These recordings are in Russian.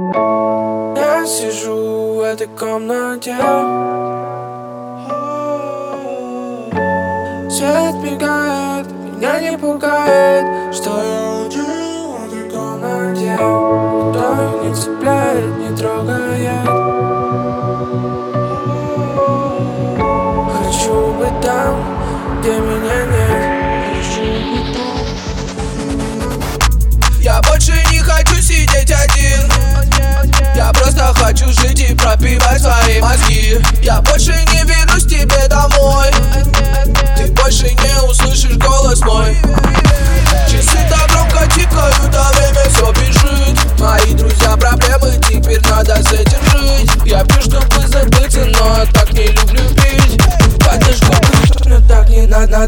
Я сижу в этой комнате, свет мигает, меня не пугает, что я один в этой комнате. Никто не цепляет, не трогает. Хочу быть там, где меня нет. Хочу быть там. Я больше не хочу сидеть один. Я просто хочу жить и пропивать свои мозги. Я больше не вернусь к тебе домой. Ты больше не услышишь голос мой. Часы так громко тикают, а время все бежит. Мои друзья проблемы, теперь надо с этим жить. Я пью, чтобы забыться, но так не люблю пить. Подожгу, но так не надо.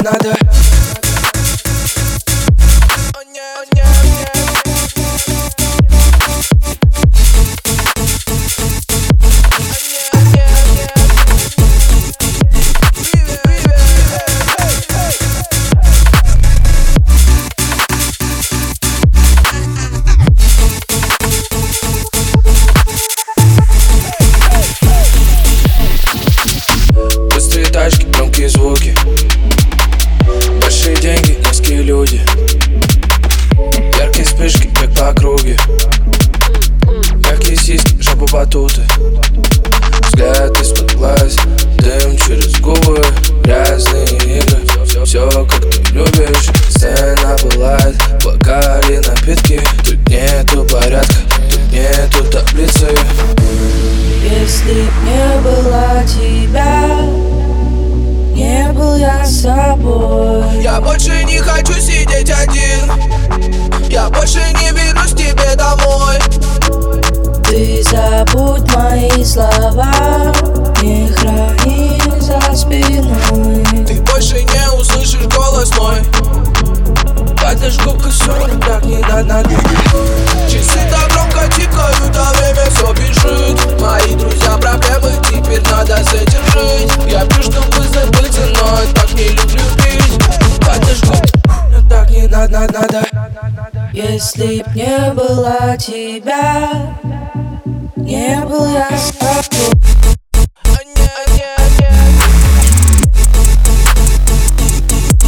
Тачки, громкие звуки, большие деньги, низкие люди, яркие вспышки, бег по округе, мягкие сиськи, жопа батуты, взгляд из-под глаз, дым через губы, грязные игры, все как ты любишь. Сцена пылает, бокали, напитки, тут нету порядка, тут нету таблицы. Если б не было тебя, не был я собой. Я больше не хочу сидеть один. Я больше не вернусь к тебе домой. Ты забудь мои слова, не храни за спиной. Ты больше не услышишь голос мой. Подожгу косу, так не надо. Часы так громко тикают, а время все бежит. Мои друзья проблемы, теперь надо с этим жить. Я пью, чтобы забыться, но так не люблю пить. Подожгу, но так не надо. Если б не было тебя, не был я собой.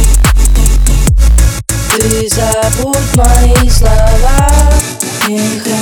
Ты забудь мои слова, не